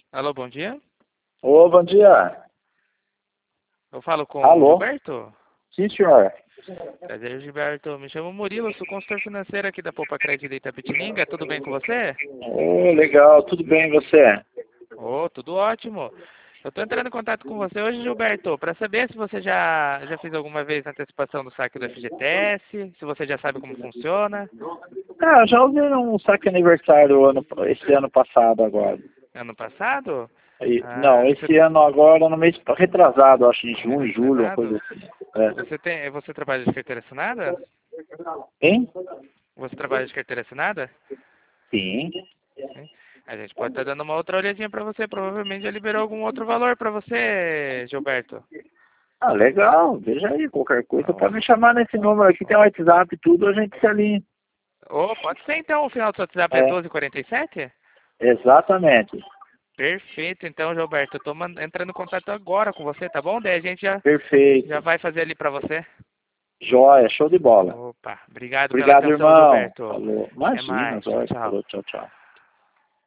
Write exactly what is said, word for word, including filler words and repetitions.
Alô, bom dia. Ô, bom dia. Eu falo com o Alô? Gilberto? Sim, senhor. Prazer, Gilberto. Me chamo Murilo, sou consultor financeiro aqui da Poupa Crédito de Itapetininga. Tudo bem com você? Ô, legal. Tudo bem, e você? Oh, tudo ótimo. Eu estou entrando em contato com você hoje, Gilberto, para saber se você já, já fez alguma vez a antecipação do saque do F G T S, se você já sabe como funciona. Ah, já usei um saque aniversário ano, esse ano passado agora. Ano passado? E- não, Ah, você esse ano agora, no mês retrasado, acho, em junho, julho, uma coisa retrasado? assim. É. Você tem, você trabalha de carteira assinada? Hein? Você trabalha de carteira assinada? Sim. Sim. A gente pode estar dando uma outra olhadinha para você. Provavelmente já liberou algum outro valor para você, Gilberto. Ah, legal. Veja aí, qualquer coisa Oh, pode me chamar nesse número aqui, tem o WhatsApp e tudo, a gente se alinha. oh, pode ser então. O final do seu WhatsApp é É, doze quarenta e sete? exatamente. Perfeito, então, Gilberto. Eu tô man- entrando em contato agora com você, tá bom? Daí a gente já, já Perfeito. vai fazer ali para você. Joia, show de bola. Opa, obrigado pela Obrigado, atenção, irmão. Gilberto. Falou. Até Imagina, mais. Tchau, joia. tchau. Falou, tchau, tchau.